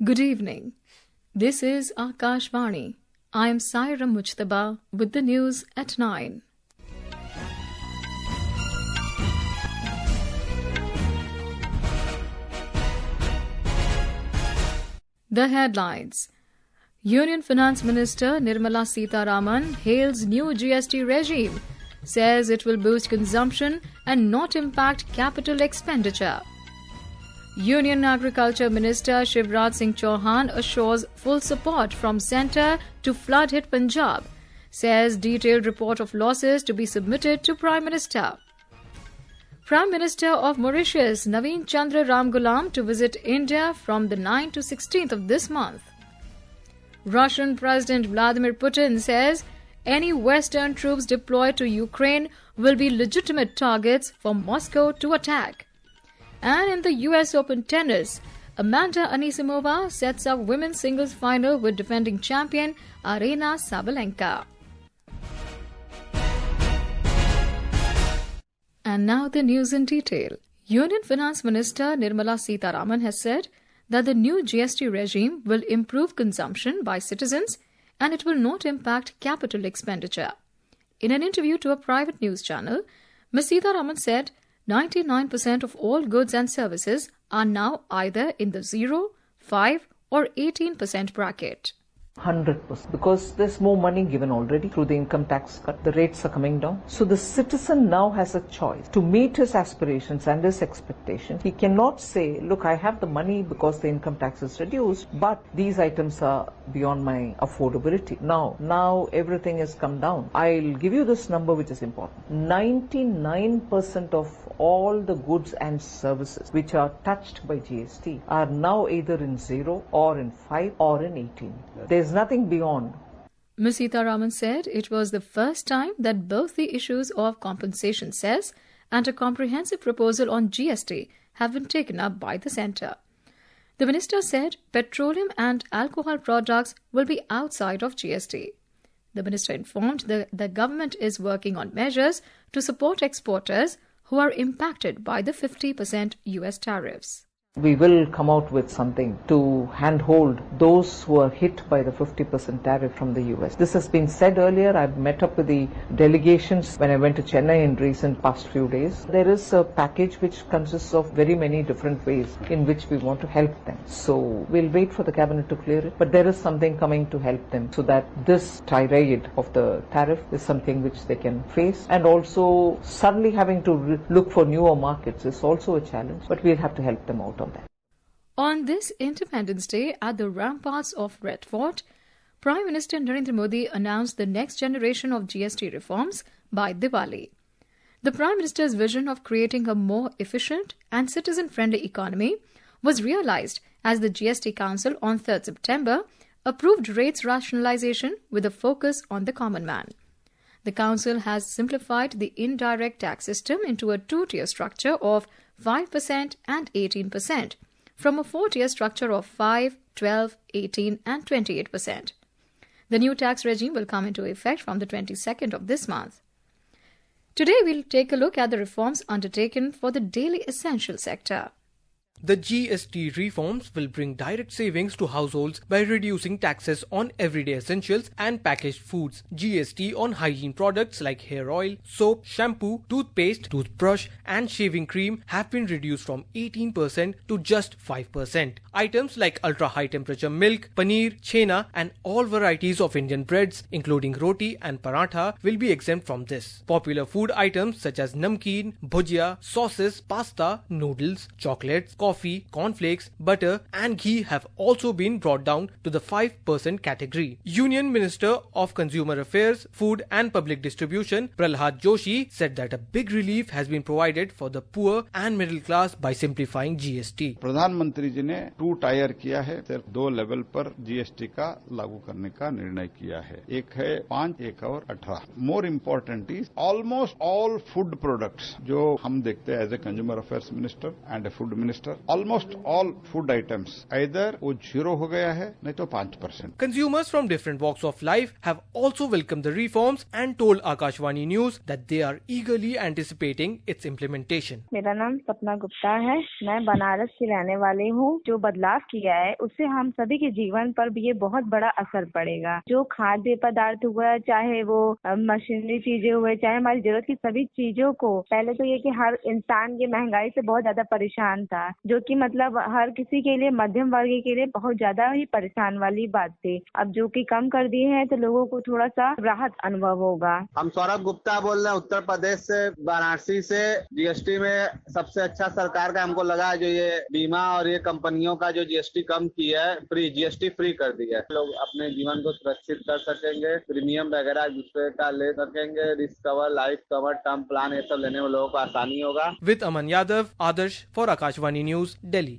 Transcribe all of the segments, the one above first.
Good evening. This is Akashvani. I am Saira Mujtaba with the news at 9. The headlines. Union Finance Minister Nirmala Sitharaman hails new GST regime, says it will boost consumption and not impact capital expenditure. Union Agriculture Minister Shivraj Singh Chauhan assures full support from centre to flood-hit Punjab, says detailed report of losses to be submitted to Prime Minister. Prime Minister of Mauritius Naveen Chandra Ramgoolam to visit India from the 9th to 16th of this month. Russian President Vladimir Putin says any Western troops deployed to Ukraine will be legitimate targets for Moscow to attack. And in the US Open tennis, Amanda Anisimova sets up women's singles final with defending champion Aryna Sabalenka. And now the news in detail. Union Finance Minister Nirmala Sitharaman has said that the new GST regime will improve consumption by citizens and it will not impact capital expenditure. In an interview to a private news channel, Ms. Sitharaman said 99% of all goods and services are now either in the 0, 5 or 18% bracket. 100%, because there's more money given already through the income tax cut. The rates are coming down. So the citizen now has a choice to meet his aspirations and his expectations. He cannot say, look, I have the money because the income tax is reduced, but these items are beyond my affordability. Now everything has come down. I'll give you this number which is important. 99% of all the goods and services which are touched by GST are now either in 0 or in 5 or in 18. There's nothing beyond. Ms. Sitharaman said it was the first time that both the issues of compensation cess and a comprehensive proposal on GST have been taken up by the centre. The minister said petroleum and alcohol products will be outside of GST. The minister informed the government is working on measures to support exporters who are impacted by the 50% US tariffs. We will come out with something to handhold those who are hit by the 50% tariff from the US. This has been said earlier. I've met up with the delegations when I went to Chennai in recent past few days. There is a package which consists of very many different ways in which we want to help them. So we'll wait for the cabinet to clear it, but there is something coming to help them so that this tirade of the tariff is something which they can face. And also suddenly having to look for newer markets is also a challenge, but we'll have to help them out. On this Independence Day at the ramparts of Red Fort, Prime Minister Narendra Modi announced the next generation of GST reforms by Diwali. The Prime Minister's vision of creating a more efficient and citizen-friendly economy was realized as the GST Council on 3rd September approved rates rationalization with a focus on the common man. The Council has simplified the indirect tax system into a two-tier structure of 5% and 18%, from a four-tier structure of 5, 12, 18 and 28%. The new tax regime will come into effect from the 22nd of this month. Today we'll take a look at the reforms undertaken for the daily essential sector. The GST reforms will bring direct savings to households by reducing taxes on everyday essentials and packaged foods. GST on hygiene products like hair oil, soap, shampoo, toothpaste, toothbrush and shaving cream have been reduced from 18% to just 5%. Items like ultra-high temperature milk, paneer, chena and all varieties of Indian breads including roti and paratha will be exempt from this. Popular food items such as namkeen, bhujia, sauces, pasta, noodles, chocolates, coffee, cornflakes, butter and ghee have also been brought down to the 5% category. Union Minister of Consumer Affairs, Food and Public Distribution Prahlad Joshi said that a big relief has been provided for the poor and middle class by simplifying GST. प्रधानमंत्री जी ने 2 tyre किया है, सिर्फ 2 level पर GST का लागू करने का निर्णय किया है. एक है 5, एक और 18. More important is almost all food products जो हम देखते हैं as a consumer affairs minister and a food minister, almost all food items either वो 0 हो गया है नहीं तो 5%. Consumers from different walks of life have also welcomed the reforms and told Akashvani News that they are eagerly anticipating its implementation. मेरा नाम सपना गुप्ता है. मैं बनारस की रहने वाली हूँ. जो बदलाव किया है उससे हम सभी के जीवन पर भी ये बहुत बड़ा असर पड़ेगा। जो खाद्य पदार्थ हुआ, चाहे वो मशीनरी चीजें हुए, चाहे हमारी जरूरत की सभी चीजों को, पहले तो ये कि हर इंसान ये महंगाई से बहुत ज्यादा परेशान था, जो कि मतलब हर किसी के लिए, मध्यम वर्गीय के लिए बहुत ज्यादा ही परेशान वाली बात थी। अब जो कि कम कर दिए हैं तो लोगों को थोड़ा सा राहत अनुभव होगा। हम सौरभ गुप्ता बोल रहे हैं उत्तर प्रदेश से, वाराणसी से। जीएसटी में सबसे अच्छा सरकार का हमको लगा जो ये बीमा और ये कंपनियों का जो जीएसटी कम किया है, फ्री जीएसटी फ्री कर दिया है। लोग अपने जीवन को सुरक्षित कर सकेंगे, प्रीमियम वगैरह दूसरे का ले सकेंगे, risk cover, life cover, term plan, ये सब लेने में लोगों को आसानी होगा। With Aman Yadav, Adarsh for Akashvani News, Delhi.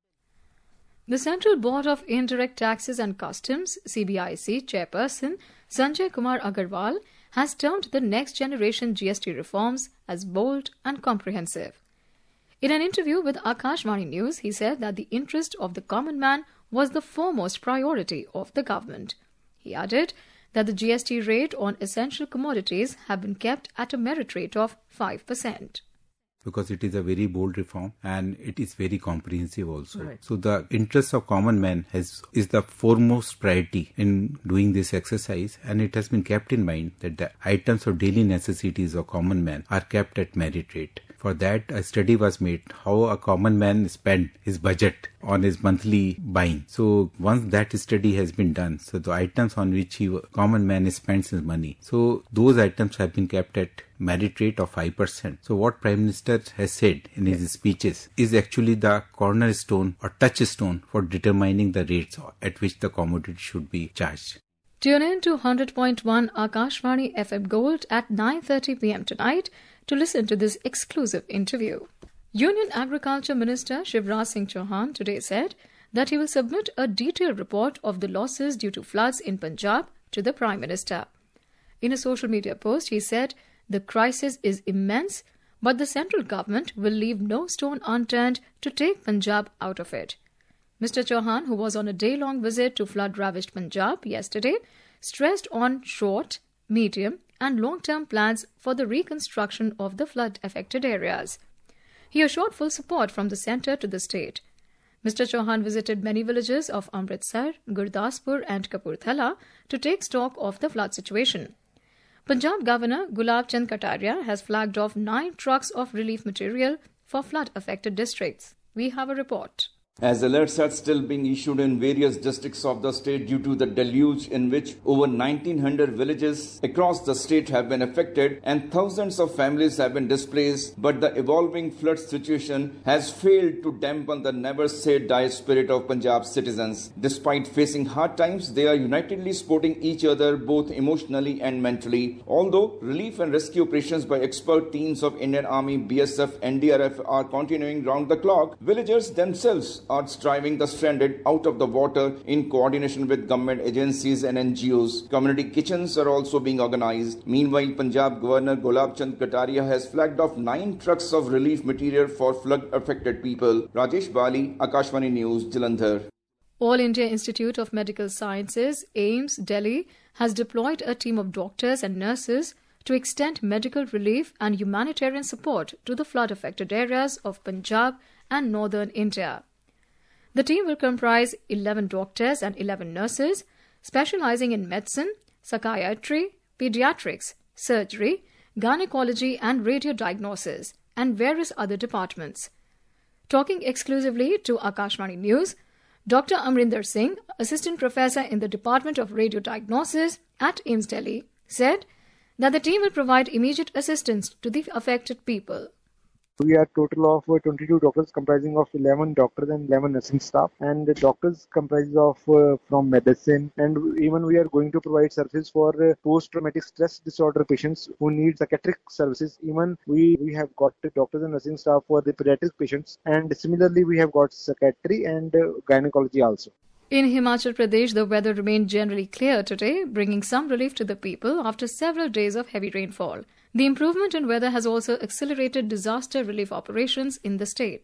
The Central Board of Indirect Taxes and Customs, CBIC chairperson Sanjay Kumar Agarwal has termed the next generation GST reforms as bold and comprehensive. In an interview with Akashvani News, he said that the interest of the common man was the foremost priority of the government. He added that the GST rate on essential commodities have been kept at a merit rate of 5%. Because it is a very bold reform and it is very comprehensive also. Right. So the interest of common man is the foremost priority in doing this exercise, and it has been kept in mind that the items of daily necessities of common man are kept at merit rate. For that, a study was made how a common man spent his budget on his monthly buying. So once that study has been done, so the items on which common man spends his money, so those items have been kept at merit rate of 5%. So what Prime Minister has said in his speeches is actually the cornerstone or touchstone for determining the rates at which the commodity should be charged. Tune in to 100.1 Akashvani FM Gold at 9:30 p.m. tonight to listen to this exclusive interview. Union Agriculture Minister Shivraj Singh Chauhan today said that he will submit a detailed report of the losses due to floods in Punjab to the Prime Minister. In a social media post, he said the crisis is immense, but the central government will leave no stone unturned to take Punjab out of it. Mr. Chauhan, who was on a day-long visit to flood-ravaged Punjab yesterday, stressed on short, medium and long-term plans for the reconstruction of the flood-affected areas. He assured full support from the centre to the state. Mr. Chauhan visited many villages of Amritsar, Gurdaspur and Kapurthala to take stock of the flood situation. Punjab Governor Gulab Chand Kataria has flagged off 9 trucks of relief material for flood-affected districts. We have a report. As alerts are still being issued in various districts of the state due to the deluge in which over 1900 villages across the state have been affected and thousands of families have been displaced, but the evolving flood situation has failed to dampen the never-say-die spirit of Punjab's citizens. Despite facing hard times, they are unitedly supporting each other both emotionally and mentally. Although relief and rescue operations by expert teams of Indian Army, BSF, NDRF are continuing round the clock, villagers themselves are driving the stranded out of the water in coordination with government agencies and NGOs. Community kitchens are also being organized. Meanwhile, Punjab Governor Gulab Chand Kataria has flagged off 9 trucks of relief material for flood-affected people. Rajesh Bali, Akashvani News, Jalandhar. All India Institute of Medical Sciences, AIIMS, Delhi, has deployed a team of doctors and nurses to extend medical relief and humanitarian support to the flood-affected areas of Punjab and northern India. The team will comprise 11 doctors and 11 nurses specializing in medicine, psychiatry, pediatrics, surgery, gynecology and radiodiagnosis, and various other departments. Talking exclusively to Akashvani News, Dr. Amrinder Singh, Assistant Professor in the Department of Radiodiagnosis at AIIMS Delhi, said that the team will provide immediate assistance to the affected people. We are a total of 22 doctors comprising of 11 doctors and 11 nursing staff, and the doctors comprise of from medicine, and even we are going to provide services for post-traumatic stress disorder patients who need psychiatric services. Even we have got doctors and nursing staff for the pediatric patients, and similarly we have got psychiatry and gynecology also. In Himachal Pradesh, the weather remained generally clear today, bringing some relief to the people after several days of heavy rainfall. The improvement in weather has also accelerated disaster relief operations in the state.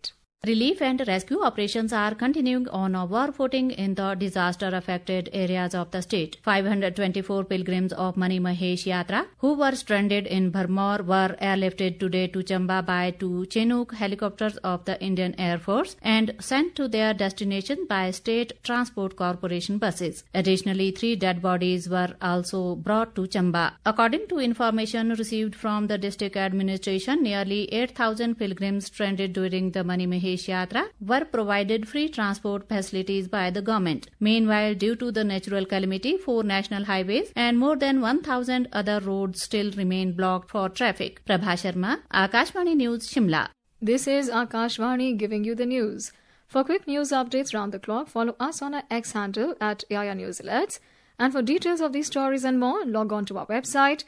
Relief and rescue operations are continuing on a war footing in the disaster-affected areas of the state. 524 pilgrims of Mani Mahesh Yatra, who were stranded in Bharmor, were airlifted today to Chamba by 2 Chinook helicopters of the Indian Air Force and sent to their destination by State Transport Corporation buses. Additionally, 3 dead bodies were also brought to Chamba. According to information received from the district administration, nearly 8,000 pilgrims stranded during the Mani Mahesh Yatra were provided free transport facilities by the government. Meanwhile, due to the natural calamity, 4 national highways and more than 1,000 other roads still remain blocked for traffic. Prabha Sharma, Akashvani News, Shimla. This is Akashvani giving you the news. For quick news updates round the clock, follow us on our X handle at AIR News Alerts. And for details of these stories and more, log on to our website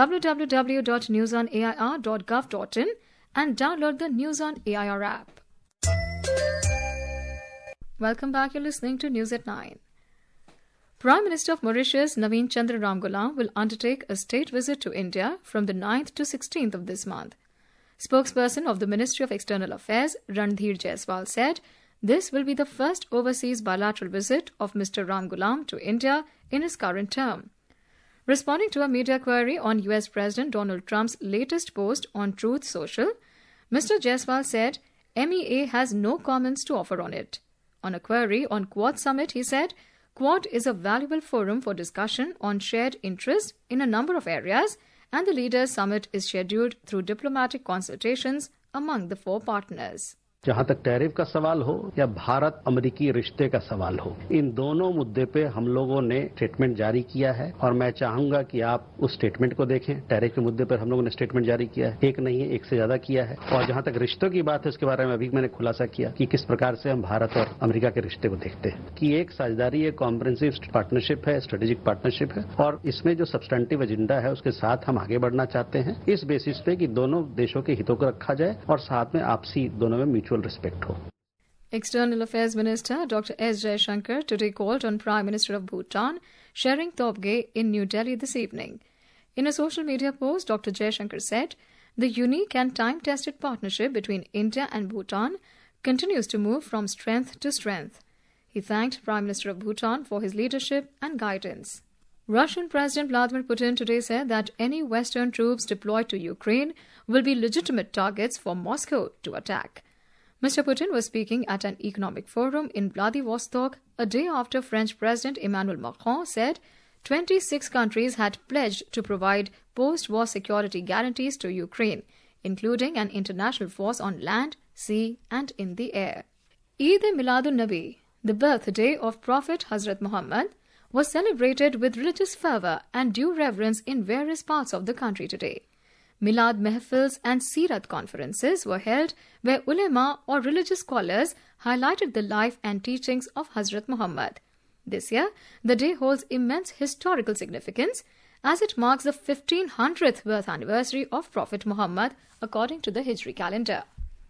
www.newsonair.gov.in and download the News on AIR app. Welcome back. You're listening to News at 9. Prime Minister of Mauritius, Naveen Chandra Ramgoolam, will undertake a state visit to India from the 9th to 16th of this month. Spokesperson of the Ministry of External Affairs, Randhir Jaiswal, said this will be the first overseas bilateral visit of Mr. Ramgoolam to India in his current term. Responding to a media query on US President Donald Trump's latest post on Truth Social, Mr. Jaiswal said MEA has no comments to offer on it. On a query on Quad Summit, he said, Quad is a valuable forum for discussion on shared interests in a number of areas, and the Leaders' Summit is scheduled through diplomatic consultations among the 4 partners. जहां तक tariff का सवाल हो या भारत अमेरिकी रिश्ते का सवाल हो, इन दोनों मुद्दे पे हम लोगों ने स्टेटमेंट जारी किया है और मैं चाहूंगा कि आप उस स्टेटमेंट को देखें। टैरिफ के मुद्दे पर हम लोगों ने स्टेटमेंट जारी किया है, एक नहीं है, एक से ज्यादा किया है। और जहां तक रिश्तों की बात है, उसके बारे में अभी मैंने खुलासा किया कि किस प्रकार से हम भारत और अमेरिका के रिश्ते को देखते हैं कि एक साझेदारी, एक कॉम्प्रिहेंसिव पार्टनरशिप है, स्ट्रेटेजिक पार्टनरशिप है और इसमें जो सब्सटेंटिव एजेंडा है उसके साथ हम आगे बढ़ना चाहते हैं, इस बेसिस पे कि दोनों देशों के हितों को रखा जाए और साथ में आपसी दोनों में म्यूचुअल रिस्पेक्ट हो। External Affairs Minister Dr. S. Jaishankar today called on Prime Minister of Bhutan, Tshering Tobgay, in New Delhi this evening. In a social media post, Dr. Jaishankar said, the unique and time-tested partnership between India and Bhutan continues to move from strength to strength. He thanked Prime Minister of Bhutan for his leadership and guidance. Russian President Vladimir Putin today said that any Western troops deployed to Ukraine will be legitimate targets for Moscow to attack. Mr. Putin was speaking at an economic forum in Vladivostok a day after French President Emmanuel Macron said 26 countries had pledged to provide post-war security guarantees to Ukraine, including an international force on land, sea and in the air. Eid-e-Miladun-Nabi, the birthday of Prophet Hazrat Muhammad, was celebrated with religious fervour and due reverence in various parts of the country today. Milad Mehfils and Sirat conferences were held where ulema or religious scholars highlighted the life and teachings of Hazrat Muhammad. This year, the day holds immense historical significance as it marks the 1500th birth anniversary of Prophet Muhammad according to the Hijri calendar.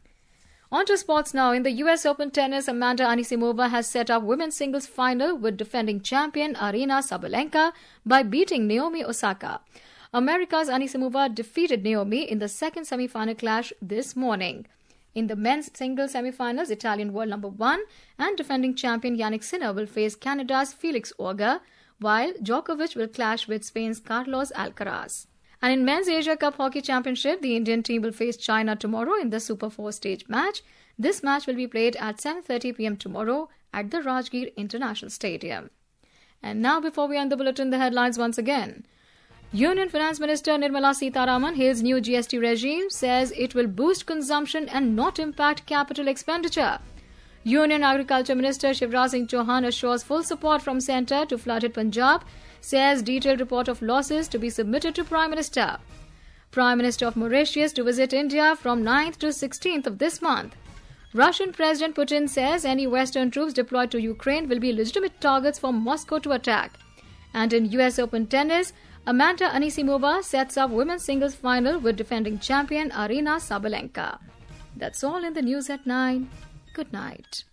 On to sports now. In the US Open tennis, Amanda Anisimova has set up women's singles final with defending champion Aryna Sabalenka by beating Naomi Osaka. America's Anisimova defeated Naomi in the second semi-final clash this morning. In the men's singles semi-finals, Italian world number 1 and defending champion Yannick Sinner will face Canada's Felix Auger, while Djokovic will clash with Spain's Carlos Alcaraz. And in Men's Asia Cup Hockey Championship, the Indian team will face China tomorrow in the Super 4 stage match. This match will be played at 7:30 p.m. tomorrow at the Rajgir International Stadium. And now, before we end the bulletin, the headlines once again. Union Finance Minister Nirmala Sitharaman hails new GST regime, says it will boost consumption and not impact capital expenditure. Union Agriculture Minister Shivraj Singh Chauhan assures full support from centre to flooded Punjab, says detailed report of losses to be submitted to Prime Minister. Prime Minister of Mauritius to visit India from 9th to 16th of this month. Russian President Putin says any Western troops deployed to Ukraine will be legitimate targets for Moscow to attack. And in US Open tennis, Amanda Anisimova sets up women's singles final with defending champion Aryna Sabalenka. That's all in the news at 9. Good night.